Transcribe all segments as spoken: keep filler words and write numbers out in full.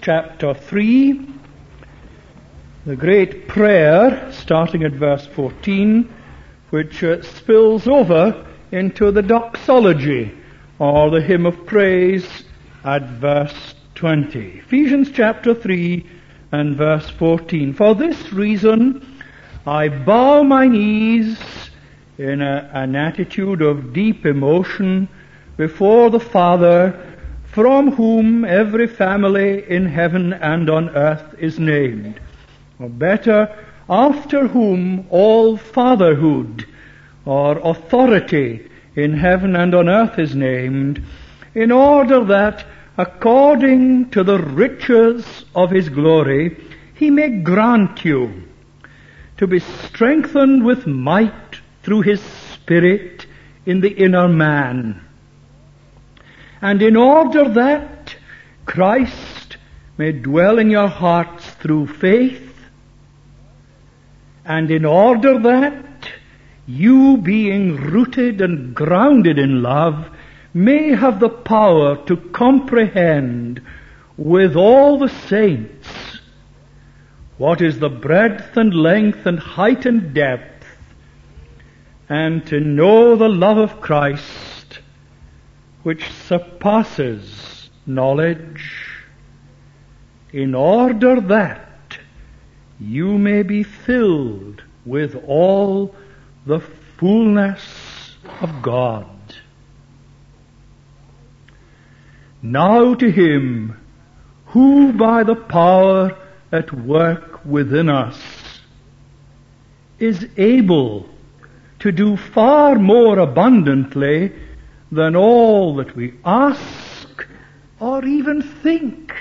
chapter three, the great prayer, starting at verse fourteen, which uh, spills over into the doxology, or the hymn of praise, at verse twenty. Ephesians chapter three and verse fourteen. For this reason I bow my knees in a, an attitude of deep emotion before the Father, from whom every family in heaven and on earth is named, or better, after whom all fatherhood or authority in heaven and on earth is named, in order that, according to the riches of His glory, He may grant you to be strengthened with might through His Spirit in the inner man, and in order that Christ may dwell in your hearts through faith, and in order that you, being rooted and grounded in love, may have the power to comprehend with all the saints what is the breadth and length and height and depth, and to know the love of Christ, which surpasses knowledge, in order that you may be filled with all the fullness of God. Now to Him who by the power at work within us is able to do far more abundantly than all that we ask or even think.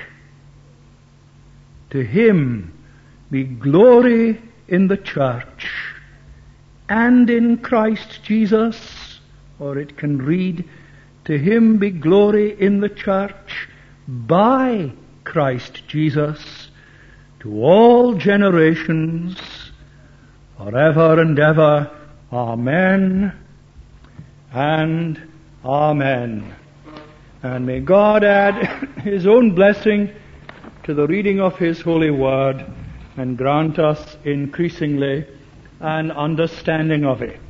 To Him be glory in the church and in Christ Jesus, or it can read, to Him be glory in the church by Christ Jesus to all generations forever and ever. Amen and Amen. And may God add His own blessing to the reading of His holy word and grant us increasingly an understanding of it.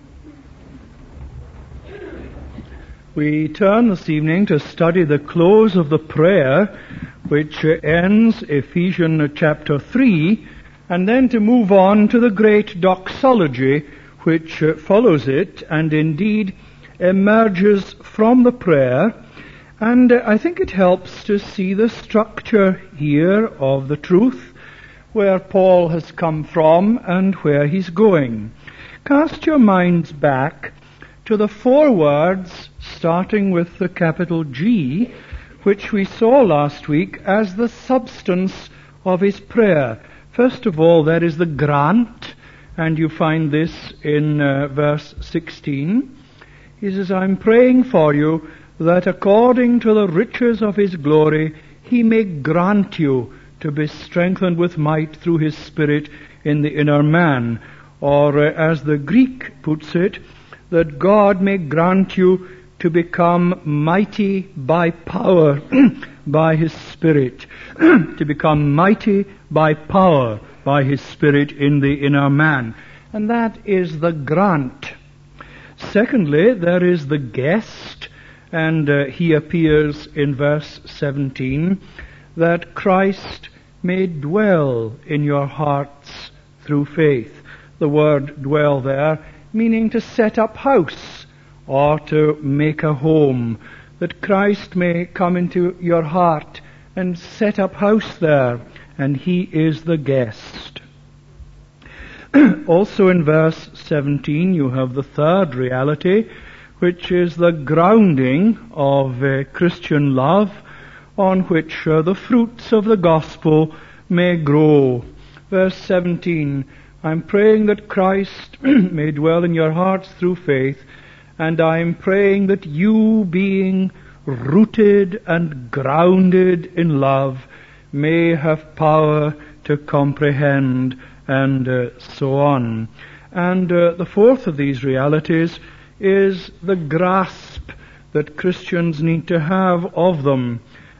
We turn this evening to study the close of the prayer which ends Ephesians chapter three, and then to move on to the great doxology which follows it and indeed emerges from the prayer. And I think it helps to see the structure here of the truth, where Paul has come from and where he's going. Cast your minds back to the four words starting with the capital G, which we saw last week as the substance of his prayer. First of all, there is the grant, and you find this in uh, verse sixteen. He says, I'm praying for you that according to the riches of His glory, He may grant you to be strengthened with might through His Spirit in the inner man. Or uh, as the Greek puts it, that God may grant you to become mighty by power by His Spirit. To become mighty by power by His Spirit in the inner man. And that is the grant. Secondly, there is the guest, and uh, he appears in verse seventeen, that Christ may dwell in your hearts through faith. The word dwell there meaning to set up house or to make a home, that Christ may come into your heart and set up house there, and He is the guest. Also in verse seventeen you have the third reality, which is the grounding of uh, Christian love, on which uh, the fruits of the gospel may grow. Verse seventeen, I'm praying that Christ may dwell in your hearts through faith, and I'm praying that you, being rooted and grounded in love, may have power to comprehend, and uh, so on. And uh, the fourth of these realities is the grasp that Christians need to have of them.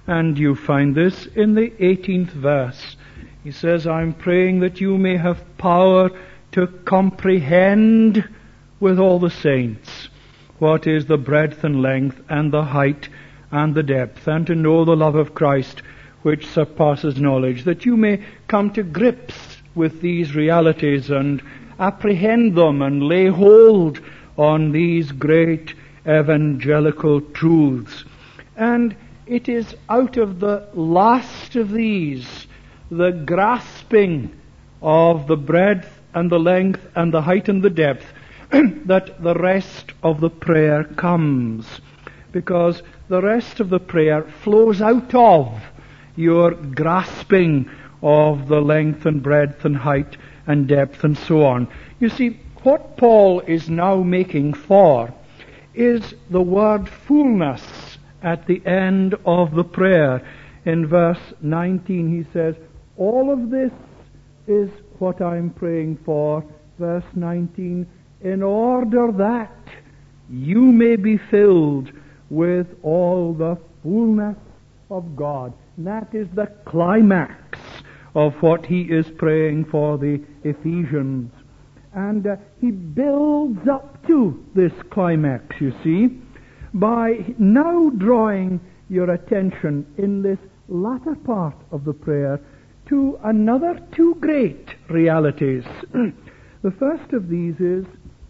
And you find this in the eighteenth verse. He says, I'm praying that you may have power to comprehend with all the saints what is the breadth and length and the height and the depth, and to know the love of Christ which surpasses knowledge, that you may come to grips with these realities and apprehend them and lay hold on these great evangelical truths. And it is out of the last of these, the grasping of the breadth and the length and the height and the depth, that the rest of the prayer comes. Because the rest of the prayer flows out of your grasping of the length and breadth and height and depth and so on. You see, what Paul is now making for is the word fullness at the end of the prayer. In verse nineteen he says, all of this is what I'm praying for. Verse nineteen, in order that you may be filled with all the fullness of God. And that is the climax of what he is praying for the Ephesians. And uh, he builds up to this climax, you see, by now drawing your attention in this latter part of the prayer to another two great realities. The first of these is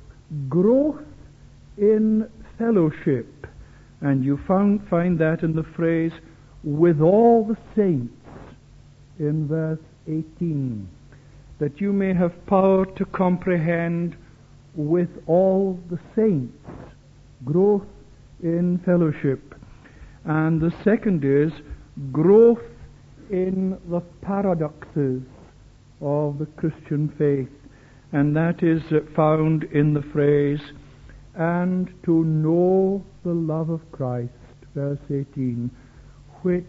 growth in fellowship. And you found, find that in the phrase, with all the saints, in verse eighteen. That you may have power to comprehend with all the saints. Growth in fellowship. And the second is growth in the paradoxes of the Christian faith. And that is found in the phrase, and to know the love of Christ, verse eighteen, which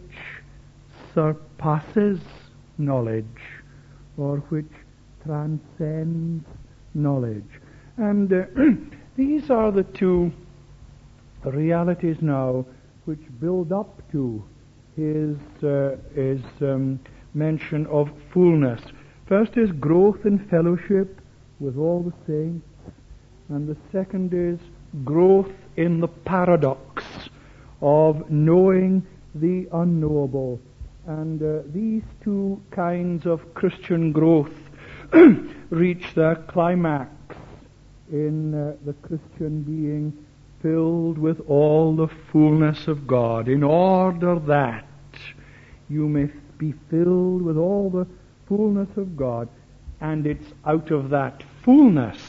surpasses knowledge, or which transcends knowledge. And uh, these are the two realities now which build up to his, uh, his um, mention of fullness. First is growth in fellowship with all the saints, and the second is growth in the paradox of knowing the unknowable. And uh, these two kinds of Christian growth reach their climax in uh, the Christian being filled with all the fullness of God, in order that you may be filled with all the fullness of God. And it's out of that fullness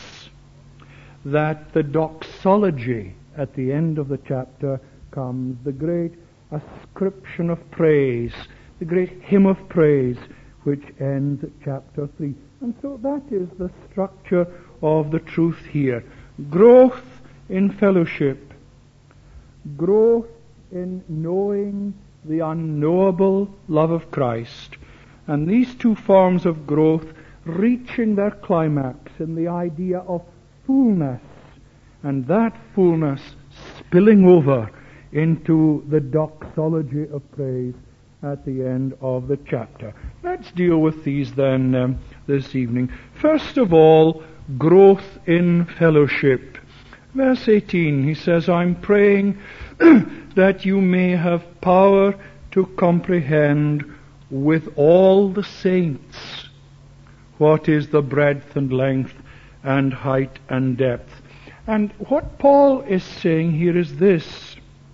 that the doxology at the end of the chapter comes, the great ascription of praise, the great hymn of praise which ends at chapter three. And so that is the structure of the truth here. Growth in fellowship, growth in knowing the unknowable love of Christ, and these two forms of growth reaching their climax in the idea of fullness, and that fullness spilling over into the doxology of praise at the end of the chapter. Let's deal with these then um, this evening. First of all, growth in fellowship. Verse eighteen, he says, I'm praying that you may have power to comprehend with all the saints what is the breadth and length and height and depth. And what Paul is saying here is this,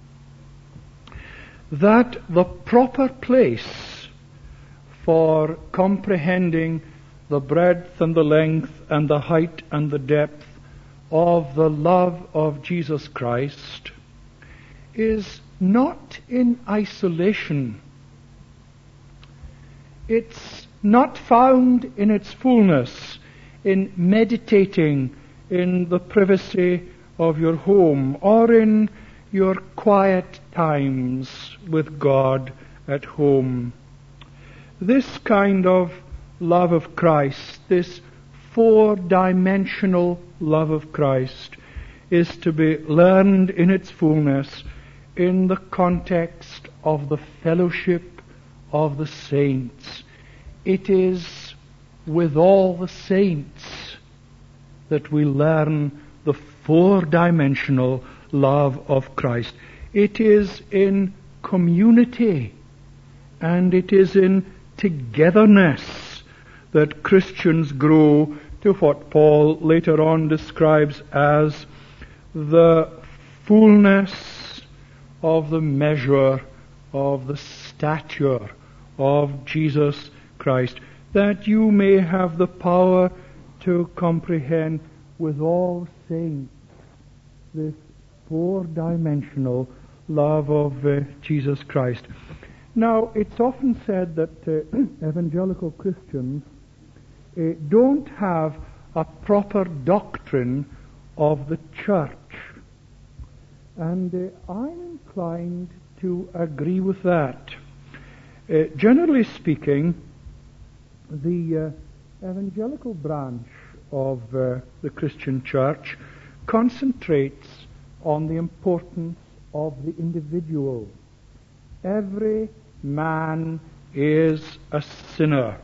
that the proper place for comprehending the breadth and the length and the height and the depth of the love of Jesus Christ is not in isolation. It's not found in its fullness in meditating in the privacy of your home or in your quiet times with God at home. This kind of love of Christ, this four-dimensional love of Christ, is to be learned in its fullness in the context of the fellowship of the saints. It is with all the saints that we learn the four-dimensional love of Christ. It is in community and it is in togetherness that Christians grow to what Paul later on describes as the fullness of the measure of the stature of Jesus Christ, that you may have the power to comprehend with all saints this four-dimensional love of uh, Jesus Christ. Now, it's often said that uh, evangelical Christians uh, don't have a proper doctrine of the church. And uh, I'm inclined to agree with that. Uh, generally speaking, the uh, evangelical branch of uh, the Christian church concentrates on the importance of the individual. Every man is a sinner.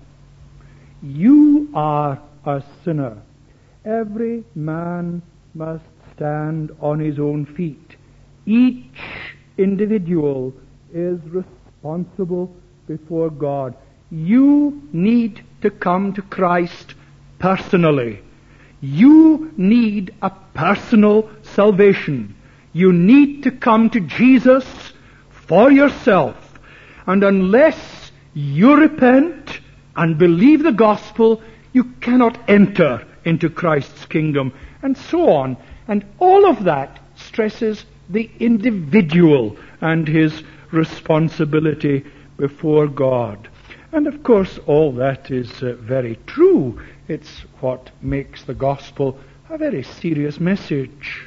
You are a sinner. Every man must stand on his own feet. Each individual is responsible before God. You need to come to Christ personally. You need a personal salvation. You need to come to Jesus for yourself. And unless you repent and believe the gospel, you cannot enter into Christ's kingdom. And so on. And all of that stresses the individual and his responsibility before God. And of course, all that is uh, very true. It's what makes the gospel a very serious message.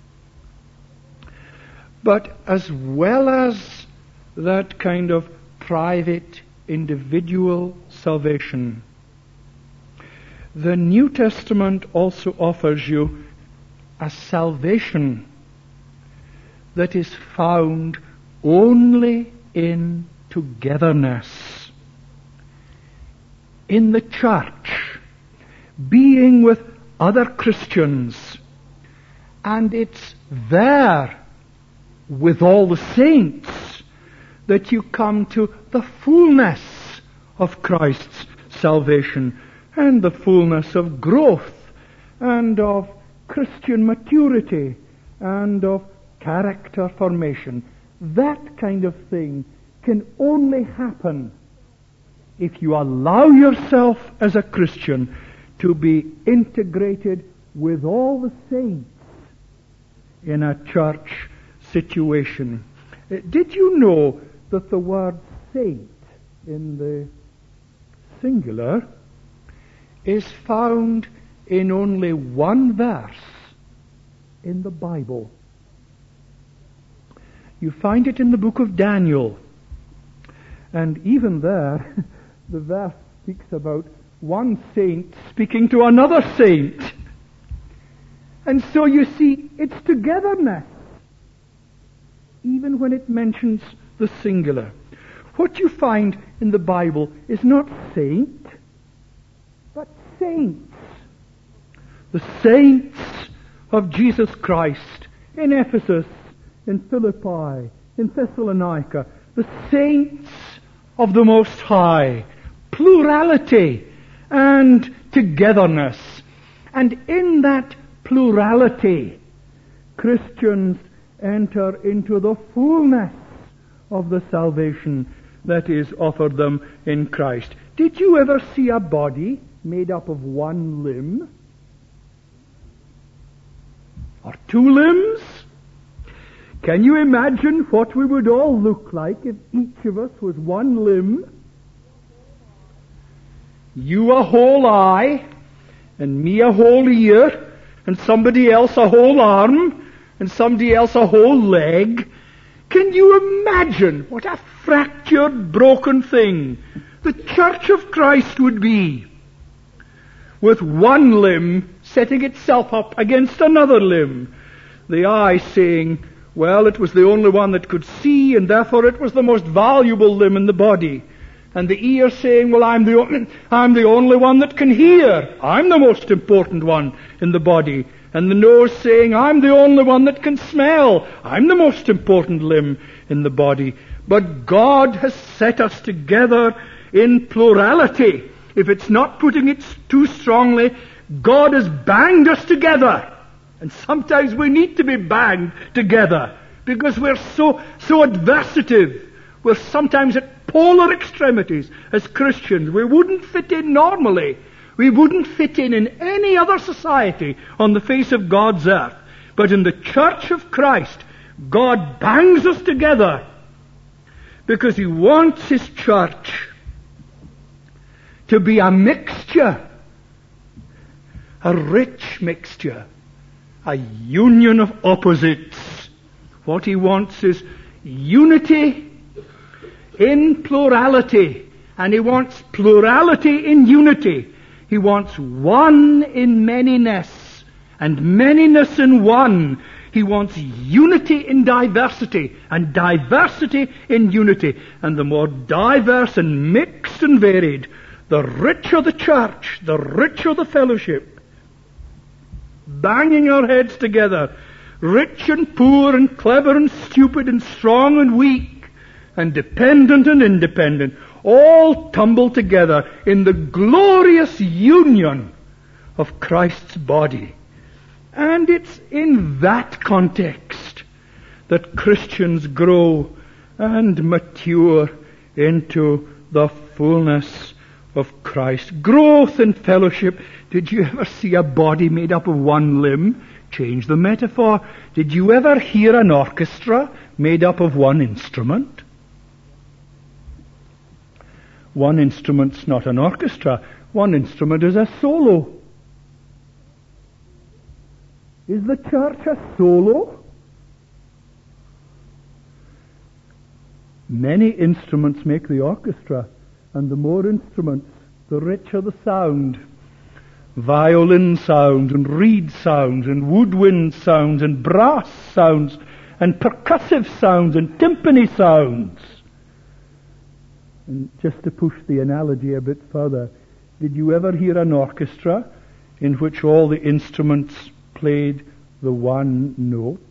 But as well as that kind of private, individual salvation, the New Testament also offers you a salvation that is found only in togetherness. In the church, being with other Christians, and it's there with all the saints that you come to the fullness of Christ's salvation and the fullness of growth and of Christian maturity and of character formation. That kind of thing can only happen if you allow yourself as a Christian to be integrated with all the saints in a church situation. Uh, Did you know that the word saint in the singular is found in only one verse in the Bible? You find it in the book of Daniel. And even there, the verse speaks about one saint speaking to another saint. And so you see, it's togetherness, even when it mentions the singular. What you find in the Bible is not saint, but saints. The saints of Jesus Christ in Ephesus, in Philippi, in Thessalonica, the saints of the Most High, plurality and togetherness. And in that plurality, Christians enter into the fullness of the salvation that is offered them in Christ. Did you ever see a body made up of one limb? Or two limbs? Can you imagine what we would all look like if each of us was one limb? You a whole eye, and me a whole ear, and somebody else a whole arm, and somebody else a whole leg. Can you imagine what a fractured, broken thing the Church of Christ would be, with one limb setting itself up against another limb, the eye saying, Well, it was the only one that could see, and therefore it was the most valuable limb in the body. And the ear saying, well, I'm the, only, I'm the only one that can hear. I'm the most important one in the body. And the nose saying, I'm the only one that can smell. I'm the most important limb in the body. But God has set us together in plurality. If it's not putting it too strongly, God has banged us together. And sometimes we need to be banged together because we're so, so adversative. We're sometimes at polar extremities as Christians. We wouldn't fit in normally. We wouldn't fit in in any other society on the face of God's earth. But in the Church of Christ, God bangs us together because He wants His church to be a mixture, a rich mixture, a union of opposites. What He wants is unity in plurality, and He wants plurality in unity. He wants one in manyness, and manyness in one. He wants unity in diversity, and diversity in unity. And the more diverse and mixed and varied, the richer the church, the richer the fellowship. Banging our heads together, rich and poor and clever and stupid and strong and weak and dependent and independent, all tumble together in the glorious union of Christ's body. And it's in that context that Christians grow and mature into the fullness of Christ. Growth in fellowship. Did you ever see a body made up of one limb? Change the metaphor. Did you ever hear an orchestra made up of one instrument? One instrument's not an orchestra. One instrument is a solo. Is the church a solo? Many instruments make the orchestra, and the more instruments, the richer the sound. Violin sounds, and reed sounds, and woodwind sounds, and brass sounds, and percussive sounds, and timpani sounds. And just to push the analogy a bit further, did you ever hear an orchestra in which all the instruments played the one note?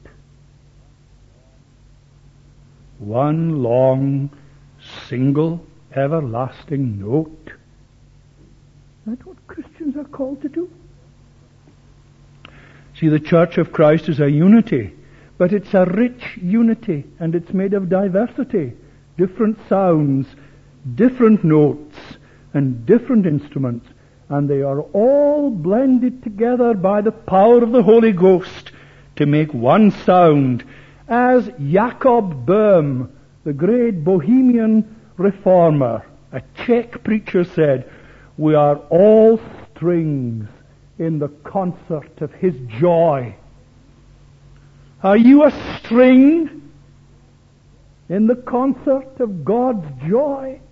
One long, single, everlasting note. That's what Christians are called to do. See, the Church of Christ is a unity, but it's a rich unity, and it's made of diversity, different sounds, different notes, and different instruments, and they are all blended together by the power of the Holy Ghost to make one sound. As Jacob Böhm, the great Bohemian reformer, a Czech preacher, said, we are all strings in the concert of His joy. Are you a string in the concert of God's joy?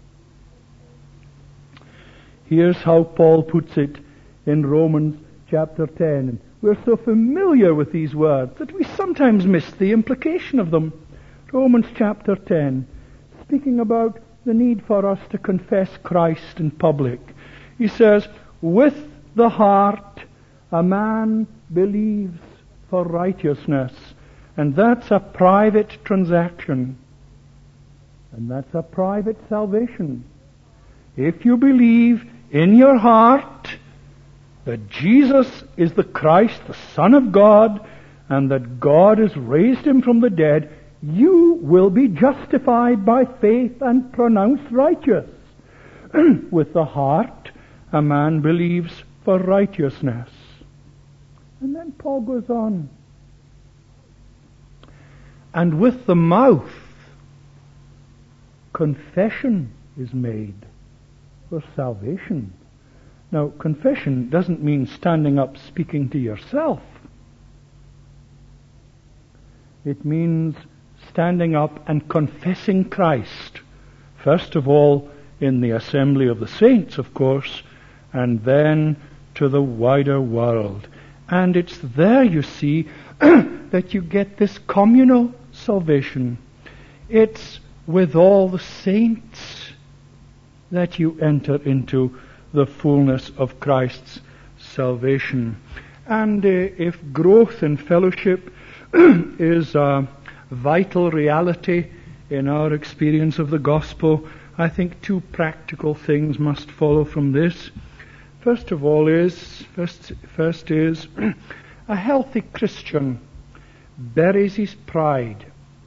Here's how Paul puts it in Romans chapter ten. We're so familiar with these words that we sometimes miss the implication of them. Romans chapter ten, speaking about the need for us to confess Christ in public. He says, with the heart a man believes for righteousness, and that's a private transaction, and that's a private salvation. If you believe in your heart that Jesus is the Christ, the Son of God, and that God has raised Him from the dead, you will be justified by faith and pronounced righteous. With the heart, a man believes for righteousness. And then Paul goes on. And with the mouth, confession is made for salvation. Now, confession doesn't mean standing up speaking to yourself. It means standing up and confessing Christ. First of all, in the assembly of the saints, of course, and then to the wider world. And it's there, you see, that you get this communal salvation. It's with all the saints that you enter into the fullness of Christ's salvation. And uh, if growth in fellowship is a vital reality in our experience of the gospel, I think two practical things must follow from this. First of all is, first, first is, a healthy Christian buries his pride.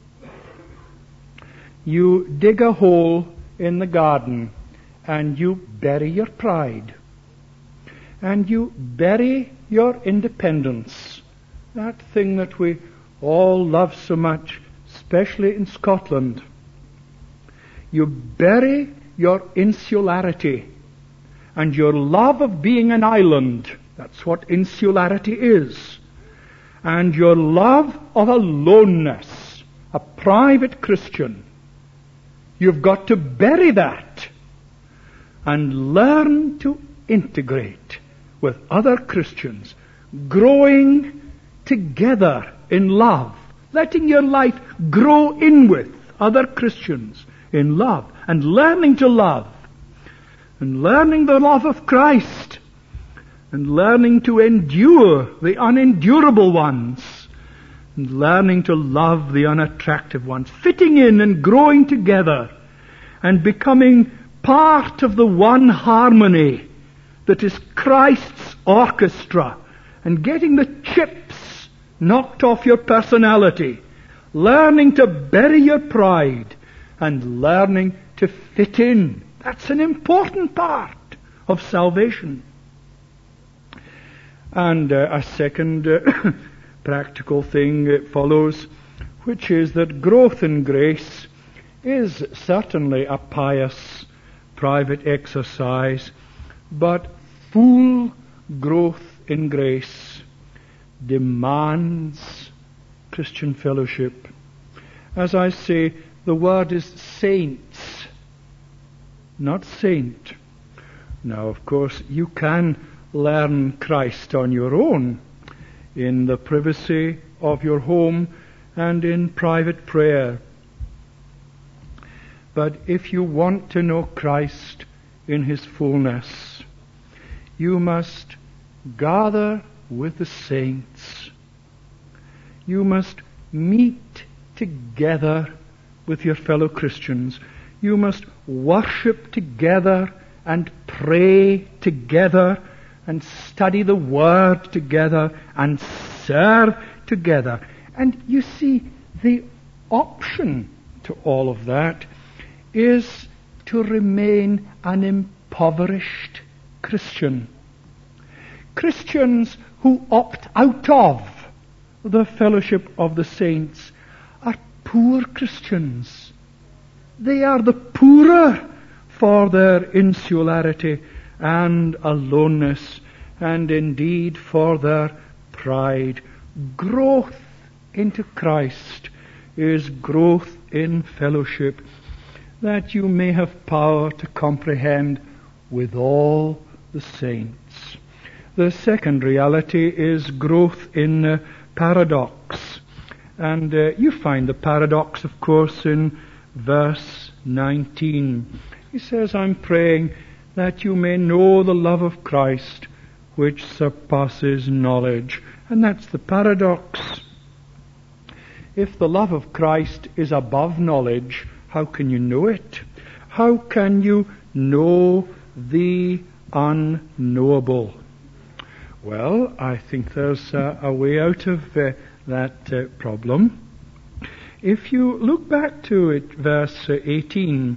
You dig a hole in the garden and you bury your pride. And you bury your independence, that thing that we all love so much, especially in Scotland. You bury your insularity and your love of being an island. That's what insularity is. And your love of aloneness, a private Christian. You've got to bury that and learn to integrate with other Christians, growing together in love, letting your life grow in with other Christians in love, and learning to love, and learning the love of Christ, and learning to endure the unendurable ones, and learning to love the unattractive ones, fitting in and growing together, and becoming part of the one harmony that is Christ's orchestra, and getting the chips knocked off your personality, learning to bury your pride, and learning to fit in. That's an important part of salvation. And uh, a second uh, practical thing uh, follows, which is that growth in grace is certainly a pious private exercise, but full growth in grace demands Christian fellowship. As I say, the word is saints, not saint. Now, of course, you can learn Christ on your own in the privacy of your home and in private prayer. But if you want to know Christ in His fullness, you must gather with the saints. You must meet together with your fellow Christians. You must worship together and pray together and study the Word together and serve together. And you see, the option to all of that is to remain an impoverished Christian. Christians who opt out of the fellowship of the saints are poor Christians. They are the poorer for their insularity and aloneness, and indeed for their pride. Growth into Christ is growth in fellowship, that you may have power to comprehend with all the saints. The second reality is growth in uh, paradox. And uh, you find the paradox, of course, in verse nineteen. He says, I'm praying that you may know the love of Christ, which surpasses knowledge. And that's the paradox. If the love of Christ is above knowledge, how can you know it? How can you know the unknowable? Well, I think there's uh, a way out of uh, that uh, problem. If you look back to it, verse uh, eighteen,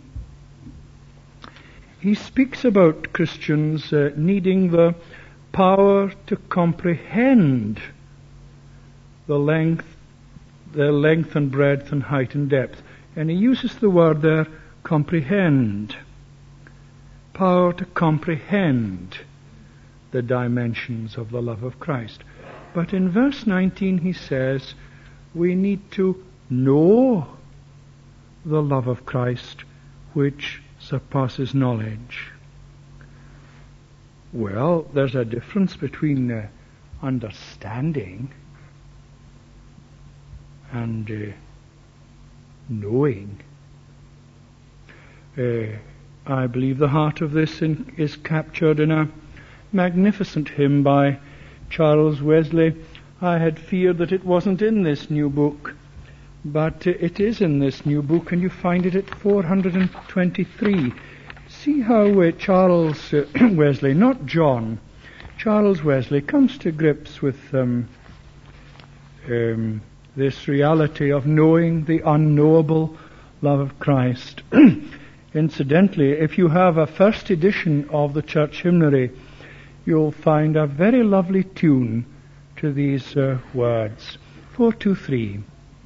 he speaks about Christians uh, needing the power to comprehend the length, the length and breadth and height and depth. And he uses the word there, comprehend. Power to comprehend the dimensions of the love of Christ. But in verse nineteen he says, we need to know the love of Christ, which surpasses knowledge. Well, there's a difference between uh, understanding and uh, knowing. Uh, I believe the heart of this in, is captured in a magnificent hymn by Charles Wesley. I had feared that it wasn't in this new book, but uh, it is in this new book, and you find it at four hundred twenty-three. See how uh, Charles uh, Wesley, not John, Charles Wesley comes to grips with um, um, this reality of knowing the unknowable love of Christ. Incidentally, if you have a first edition of the Church Hymnary, you'll find a very lovely tune to these uh, words. four two three.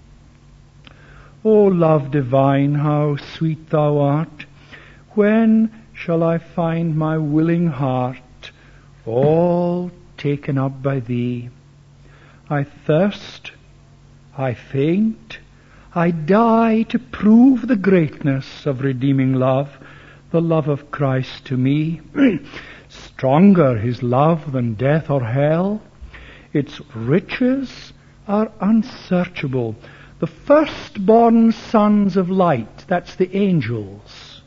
O love divine, how sweet thou art! When shall I find my willing heart all taken up by thee? I thirst, I faint, I die to prove the greatness of redeeming love, the love of Christ to me. Stronger his love than death or hell. Its riches are unsearchable. The firstborn sons of light, that's the angels,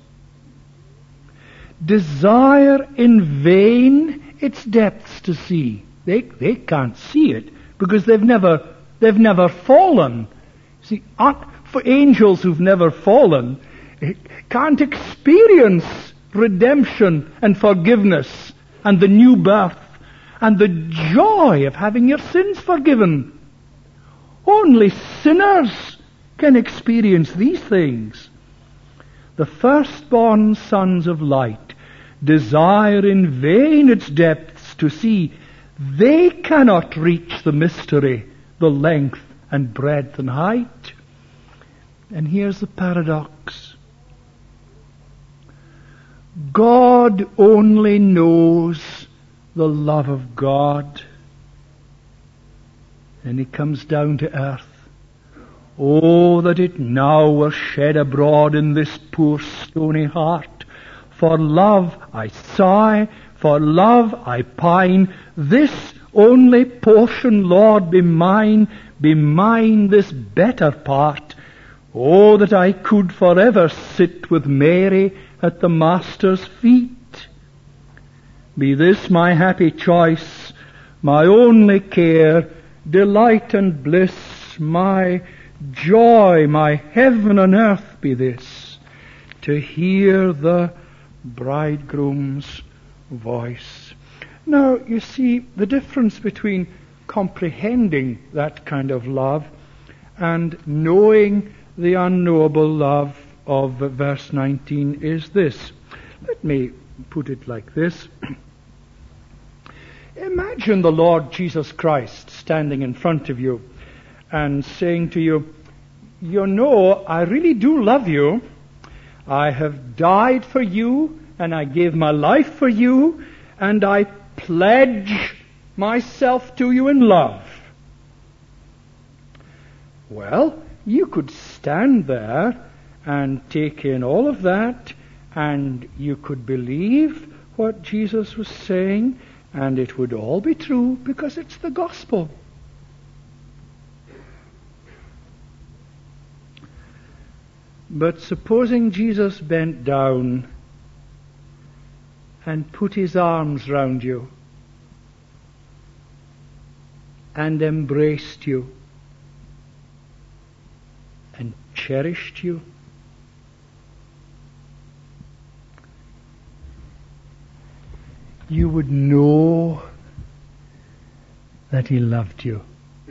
desire in vain its depths to see. They they can't see it because they've never they've never fallen. See, for angels who've never fallen can't experience redemption and forgiveness and the new birth and the joy of having your sins forgiven. Only sinners can experience these things. The firstborn sons of light desire in vain its depths to see. They cannot reach the mystery, the length and breadth and height. And here's the paradox. God only knows the love of God. And he comes down to earth. Oh, that it now were shed abroad in this poor stony heart. For love I sigh, for love I pine. This only portion, Lord, be mine, be mine this better part. Oh, that I could forever sit with Mary at the Master's feet. Be this my happy choice, my only care, delight and bliss, my joy, my heaven on earth be this, to hear the bridegroom's voice. Now, you see, the difference between comprehending that kind of love and knowing the unknowable love of verse nineteen is this. Let me put it like this. Imagine the Lord Jesus Christ standing in front of you and saying to you, you know, I really do love you. I have died for you, and I gave my life for you, and I pledge myself to you in love. Well, you could stand there and take in all of that, and you could believe what Jesus was saying, and it would all be true because it's the gospel. But supposing Jesus bent down and put his arms round you and embraced you and cherished you, you would know that he loved you.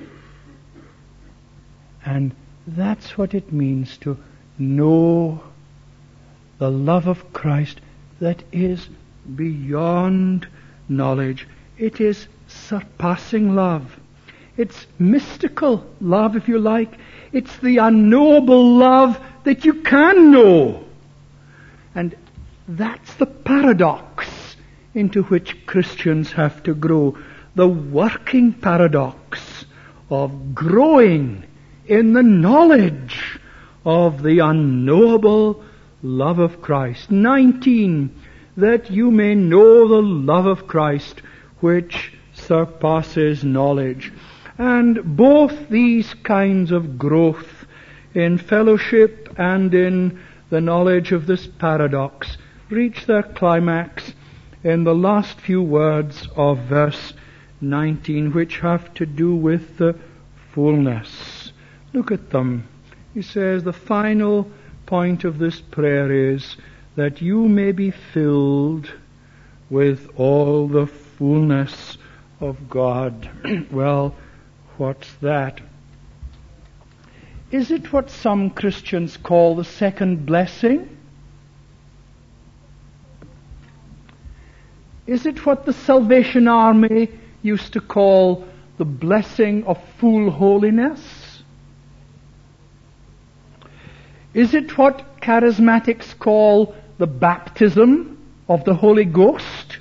And that's what it means to know the love of Christ that is beyond knowledge. It is surpassing love. It's mystical love, if you like. It's the unknowable love that you can know. And that's the paradox into which Christians have to grow. The working paradox of growing in the knowledge of the unknowable love of Christ. nineteen, that you may know the love of Christ which surpasses knowledge. And both these kinds of growth in fellowship and in the knowledge of this paradox reach their climax in the last few words of verse nineteen, which have to do with the fullness. Look at them. He says the final point of this prayer is that you may be filled with all the fullness of God. Well, what's that? Is it what some Christians call the second blessing? Is it what the Salvation Army used to call the blessing of full holiness? Is it what charismatics call the baptism of the Holy Ghost?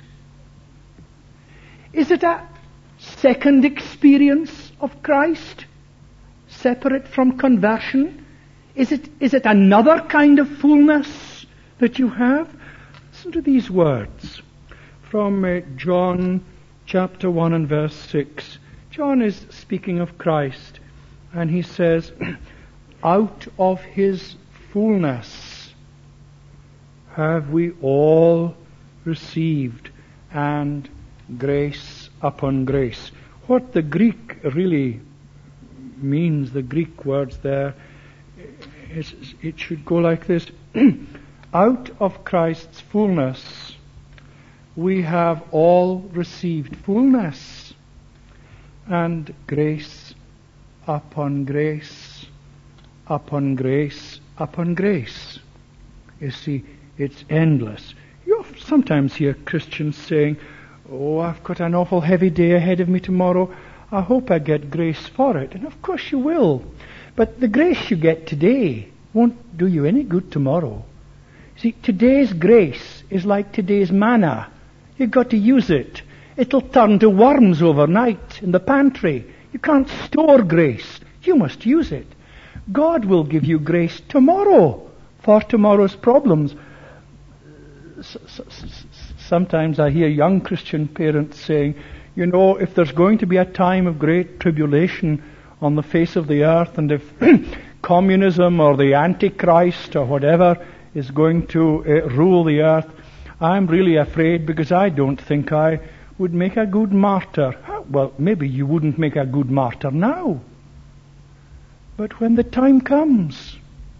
Is it a second experience of Christ, separate from conversion? Is it, is it another kind of fullness that you have? Listen to these words from uh, John chapter one and verse six. John is speaking of Christ, and he says, out of his fullness have we all received, and grace upon grace. What the Greek really means, the Greek words there, is, it should go like this. Out of Christ's fullness we have all received fullness, and grace upon grace upon grace upon grace. You see, it's endless. You sometimes hear Christians saying, oh, I've got an awful heavy day ahead of me tomorrow. I hope I get grace for it. And of course you will. But the grace you get today won't do you any good tomorrow. See, today's grace is like today's manna. You've got to use it. It'll turn to worms overnight in the pantry. You can't store grace. You must use it. God will give you grace tomorrow for tomorrow's problems. Sometimes I hear young Christian parents saying, you know, if there's going to be a time of great tribulation on the face of the earth, and if communism or the Antichrist or whatever is going to uh, rule the earth, I'm really afraid because I don't think I would make a good martyr. Well, maybe you wouldn't make a good martyr now. But when the time comes,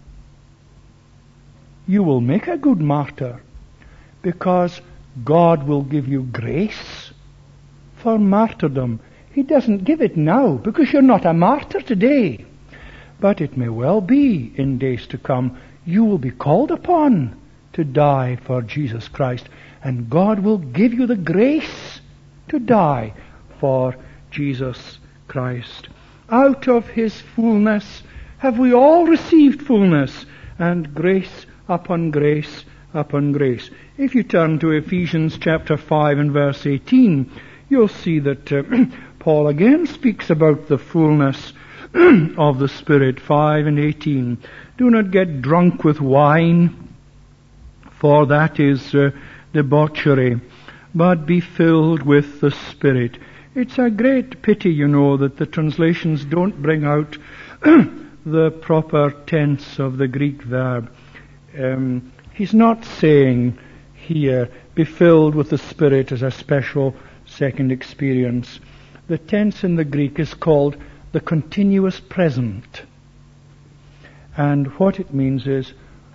you will make a good martyr, because God will give you grace for martyrdom. He doesn't give it now because you're not a martyr today. But it may well be in days to come you will be called upon to die for Jesus Christ, and God will give you the grace to die for Jesus Christ. Out of his fullness have we all received fullness, and grace upon grace upon grace. If you turn to Ephesians chapter five and verse eighteen, you'll see that uh, Paul again speaks about the fullness of the Spirit. five and eighteen. Do not get drunk with wine, for that is uh, debauchery, but be filled with the Spirit. It's a great pity, you know, that the translations don't bring out the proper tense of the Greek verb. Um, he's not saying here, be filled with the Spirit as a special second experience. The tense in the Greek is called the continuous present. And what it means is,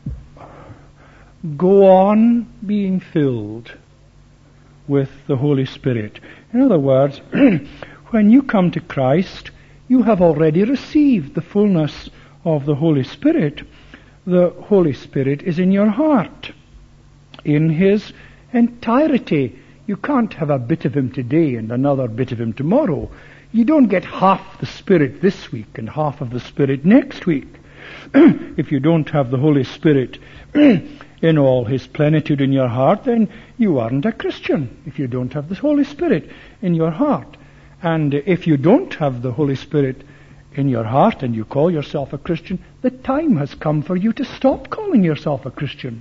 go on being filled with the Holy Spirit. In other words, when you come to Christ, you have already received the fullness of the Holy Spirit. The Holy Spirit is in your heart, in his entirety. You can't have a bit of him today and another bit of him tomorrow. You don't get half the Spirit this week and half of the Spirit next week. If you don't have the Holy Spirit in all his plenitude in your heart, then you aren't a Christian. If you don't have the Holy Spirit in your heart. And if you don't have the Holy Spirit in your heart and you call yourself a Christian, the time has come for you to stop calling yourself a Christian.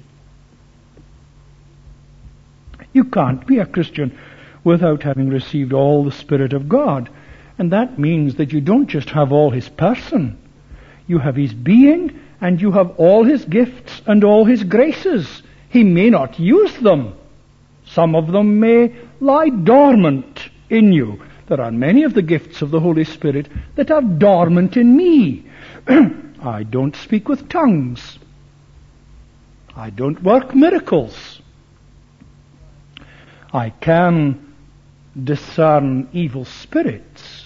You can't be a Christian without having received all the Spirit of God. And that means that you don't just have all his person. You have his being, and you have all his gifts and all his graces. He may not use them. Some of them may lie dormant in you. There are many of the gifts of the Holy Spirit that are dormant in me. I don't speak with tongues. I don't work miracles. I can discern evil spirits.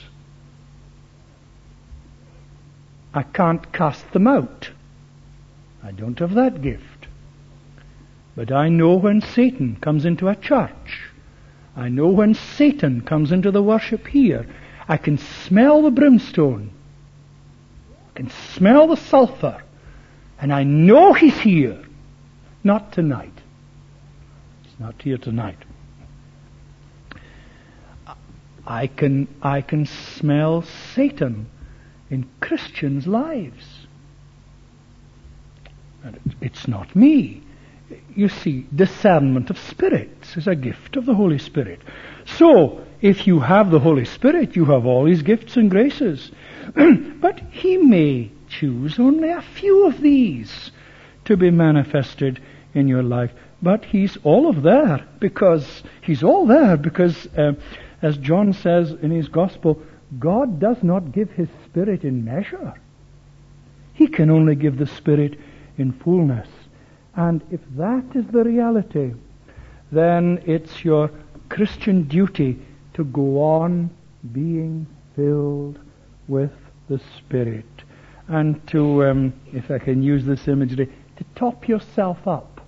I can't cast them out. I don't have that gift. But I know when Satan comes into a church. I know when Satan comes into the worship here. I can smell the brimstone. I can smell the sulfur. And I know he's here. Not tonight. He's not here tonight. I can, I can smell Satan in Christians' lives. And it, it's not me. You see, discernment of spirits is a gift of the Holy Spirit. So, if you have the Holy Spirit, you have all his gifts and graces. But he may choose only a few of these to be manifested in your life. But he's all of there because he's all there because, uh, as John says in his Gospel, God does not give his Spirit in measure. He can only give the Spirit in fullness. And if that is the reality, then it's your Christian duty to go on being filled with the Spirit. And to, um, if I can use this imagery, to top yourself up.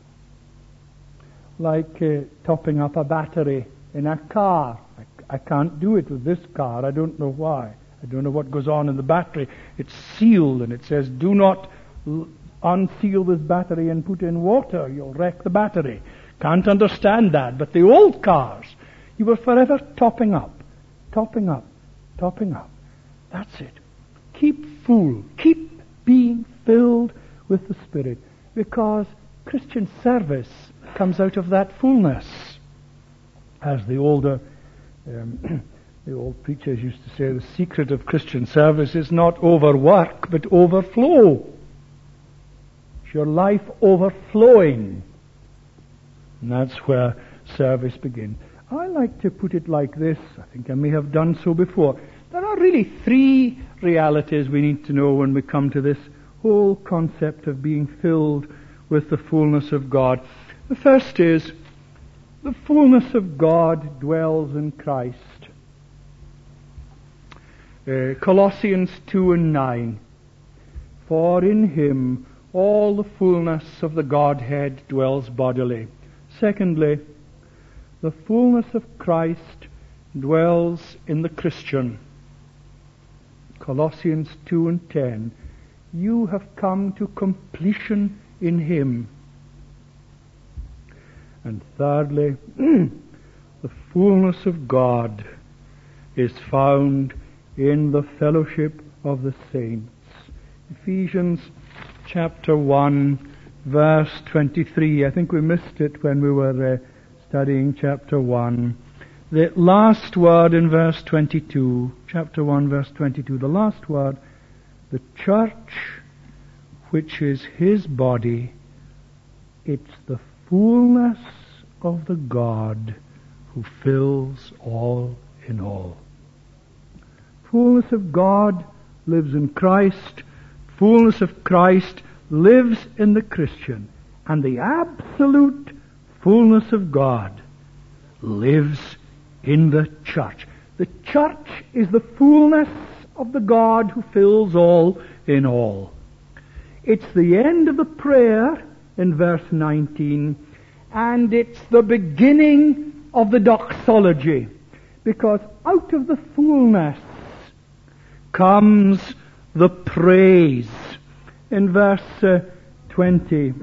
Like uh, topping up a battery in a car. I, I can't do it with this car. I don't know why. I don't know what goes on in the battery. It's sealed and it says, do not l- unseal this battery and put in water. You'll wreck the battery. Can't understand that. But the old cars, you were forever topping up, topping up, topping up. That's it. Keep full. Keep being filled with the Spirit. Because Christian service comes out of that fullness. As the older, um, the old preachers used to say, the secret of Christian service is not overwork, but overflow. Your life overflowing. And that's where service begins. I like to put it like this. I think I may have done so before. There are really three realities we need to know when we come to this whole concept of being filled with the fullness of God. The first is, the fullness of God dwells in Christ. Uh, Colossians two and nine. For in him all the fullness of the Godhead dwells bodily. Secondly, the fullness of Christ dwells in the Christian. Colossians two and ten. You have come to completion in him. And thirdly, the fullness of God is found in the fellowship of the saints. Ephesians chapter one, verse twenty-three. I think we missed it when we were uh, studying chapter one. The last word in verse twenty-two, chapter one, verse twenty-two, the last word, the church, which is his body, it's the fullness of the God who fills all in all. Fullness of God lives in Christ. Fullness of Christ lives in the Christian. And the absolute fullness of God lives in the church. The church is the fullness of the God who fills all in all. It's the end of the prayer in verse nineteen, and it's the beginning of the doxology, because out of the fullness comes the praise. In verse uh, twenty,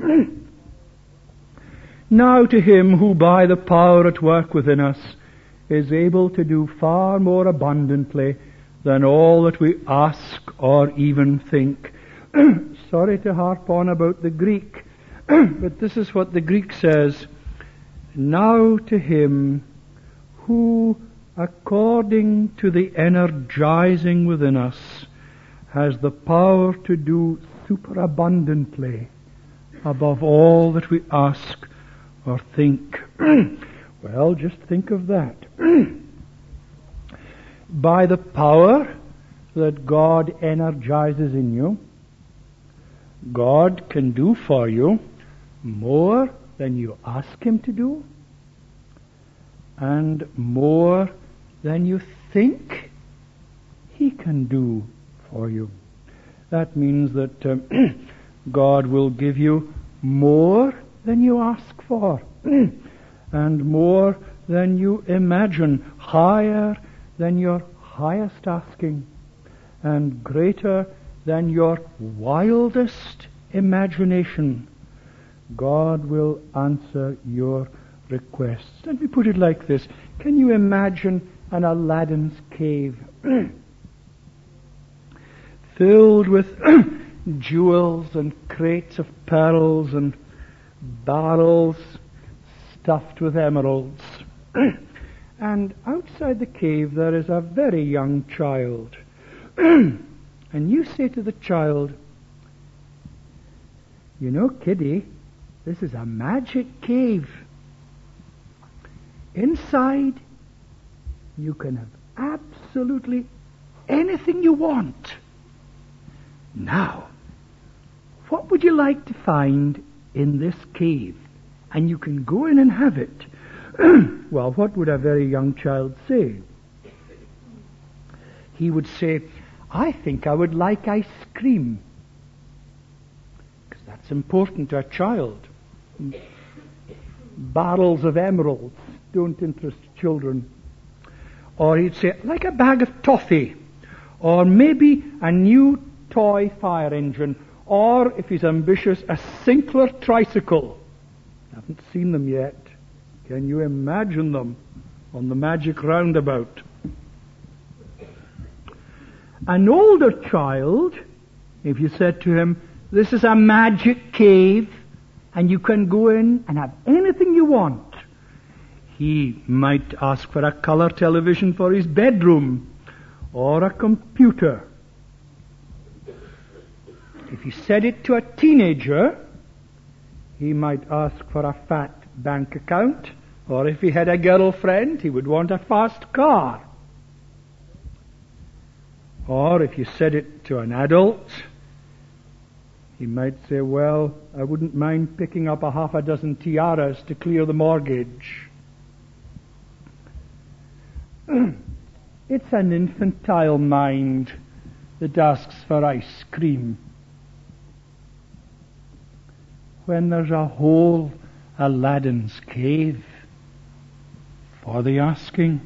now to him who by the power at work within us is able to do far more abundantly than all that we ask or even think. Sorry to harp on about the Greek, but this is what the Greek says. Now to him who according to the energizing within us, has the power to do superabundantly above all that we ask or think. Well, just think of that. By the power that God energizes in you, God can do for you more than you ask Him to do, and more than you think He can do for you. That means that um, God will give you more than you ask for, and more than you imagine, higher than your highest asking, and greater than your wildest imagination. God will answer your requests. Let me put it like this. Can you imagine an Aladdin's cave filled with jewels and crates of pearls and barrels stuffed with emeralds? And outside the cave there is a very young child. And you say to the child, "You know, kiddie, this is a magic cave. Inside you can have absolutely anything you want. Now, what would you like to find in this cave? And you can go in and have it." Well, what would a very young child say? He would say, "I think I would like ice cream." Because that's important to a child. Barrels of emeralds don't interest children. Or he'd say, "Like a bag of toffee." Or maybe a new toy fire engine. Or, if he's ambitious, a Sinclair tricycle. I haven't seen them yet. Can you imagine them on the magic roundabout? An older child, if you said to him, "This is a magic cave, and you can go in and have anything you want," he might ask for a color television for his bedroom, or a computer. If you said it to a teenager, he might ask for a fat bank account, or if he had a girlfriend, he would want a fast car. Or if you said it to an adult, he might say, "Well, I wouldn't mind picking up a half a dozen tiaras to clear the mortgage." It's an infantile mind that asks for ice cream, when there's a whole Aladdin's cave for the asking.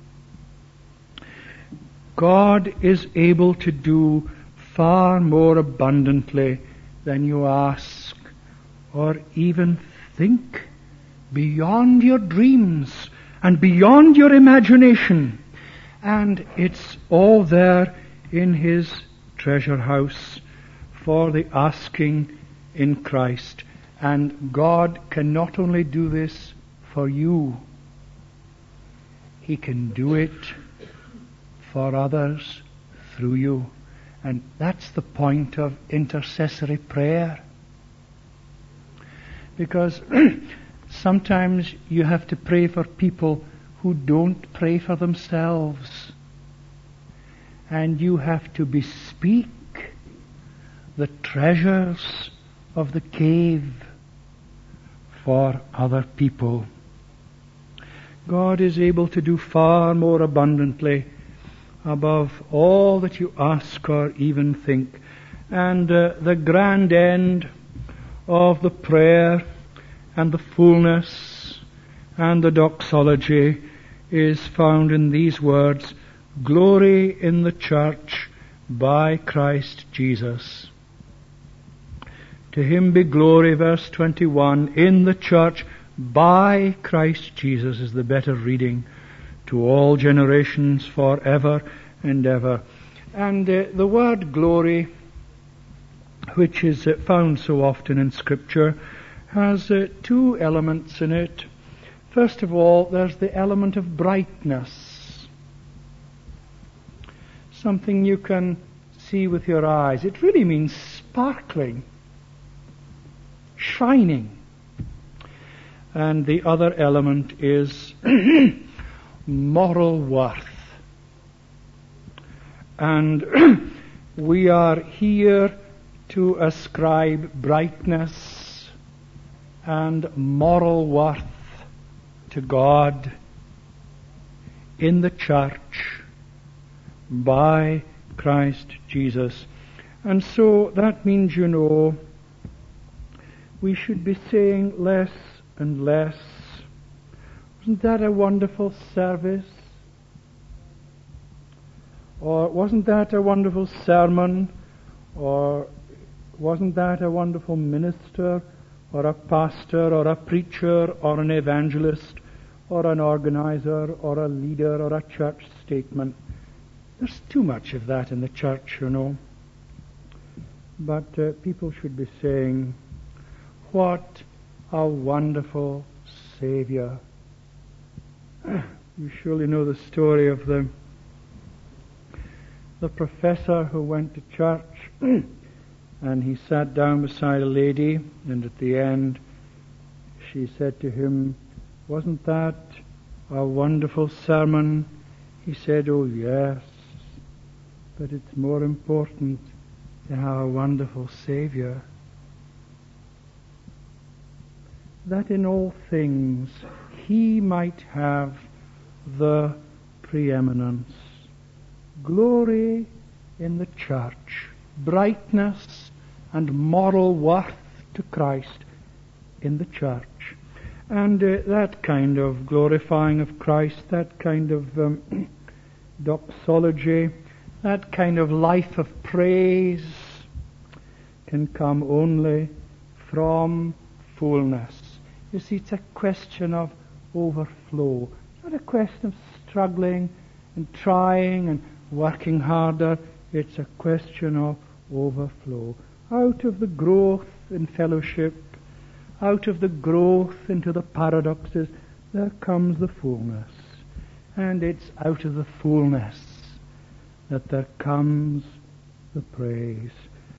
God is able to do far more abundantly than you ask or even think, beyond your dreams and beyond your imagination. And it's all there in His treasure house for the asking in Christ. And God can not only do this for you, He can do it for others through you. And that's the point of intercessory prayer. Because sometimes you have to pray for people who don't pray for themselves. And you have to bespeak the treasures of the cave for other people. God is able to do far more abundantly above all that you ask or even think. And uh, the grand end of the prayer and the fullness and the doxology is found in these words: "Glory in the church by Christ Jesus." To Him be glory, verse twenty-one, in the church by Christ Jesus is the better reading, to all generations forever and ever. And uh, the word glory, which is uh, found so often in Scripture, has uh, two elements in it. First of all, there's the element of brightness. something you can see with your eyes. It really means sparkling, shining. And the other element is moral worth. And we are here to ascribe brightness and moral worth to God in the church by Christ Jesus. And so that means, you know, we should be saying less and less. Wasn't that a wonderful service? Or wasn't that a wonderful sermon? Or wasn't that a wonderful minister, or a pastor, or a preacher, or an evangelist, or an organizer, or a leader, or a church statement? There's too much of that in the church, you know. But uh, people should be saying, what a wonderful Savior. You surely know the story of the the professor who went to church and he sat down beside a lady, and at the end she said to him, wasn't that a wonderful sermon? He said, oh yes, but it's more important to have a wonderful Savior. That in all things He might have the preeminence. Glory in the church, brightness and moral worth to Christ in the church. And uh, that kind of glorifying of Christ, that kind of um, doxology, that kind of life of praise can come only from fullness. You see, it's a question of overflow. It's not a question of struggling and trying and working harder. It's a question of overflow. Out of the growth in fellowship, out of the growth into the paradoxes, there comes the fullness. And it's out of the fullness that there comes the praise.